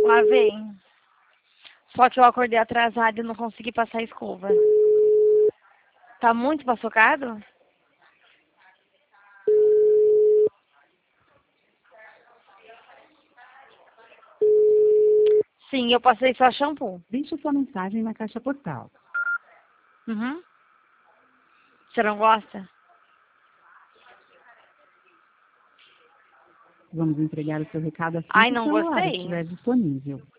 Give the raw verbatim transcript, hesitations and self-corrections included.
Lavei. Só que eu acordei atrasada e não consegui passar a escova. Tá muito paçocado? Sim, eu passei só shampoo. Deixe sua mensagem na caixa postal. Uhum. Você não gosta? Vamos entregar o seu recado assim Ai, que o não celular gostei. estiver disponível.